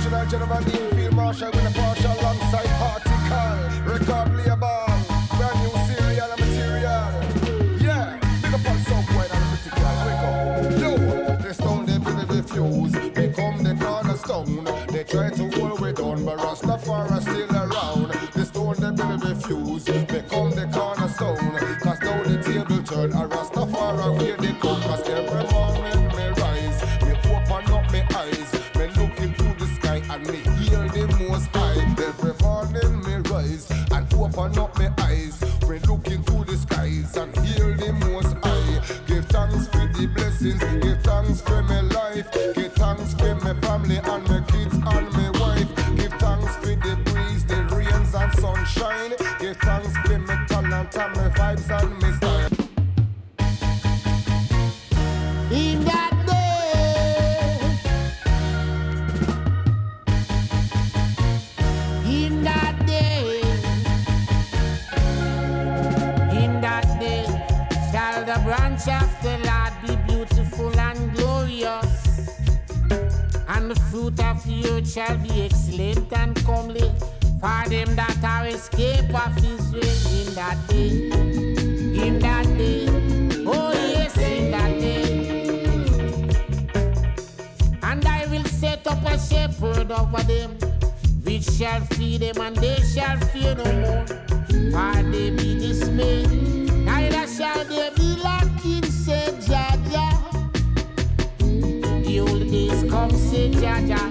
Original General Dean Field Marshal with a partial alongside particle. Record label, brand new serial and material. Yeah, big up on Southwide and critical. Wake up. Yo, they stone them to the refuse. They come the cornerstone. They try to hold we down, but Rastafari still around. They stone them to the refuse. They come the cornerstone. Cause now the table turn. A Rastafari where they come. Cause every morning me rise. Me open up me eyes. Me looking through the sky and me hear the most high. Every morning me rise and open up my eyes. Me looking through the skies and hear the most high. Give thanks for the blessings. Give thanks for my life. Give thanks for my family and my kids and my wife. Give thanks for the breeze, the rains and sunshine. Give thanks for my talent and my vibes and my style. In that the branch of the Lord be beautiful and glorious, and the fruit of the earth shall be excellent and comely for them that are escaped of Israel in that day. In that day, oh yes, in that day. And I will set up a shepherd over them, which shall feed them, and they shall fear no more, for they be dismayed. Neither shall they be lacking, said Jah Jah. The old days come, said Jah Jah.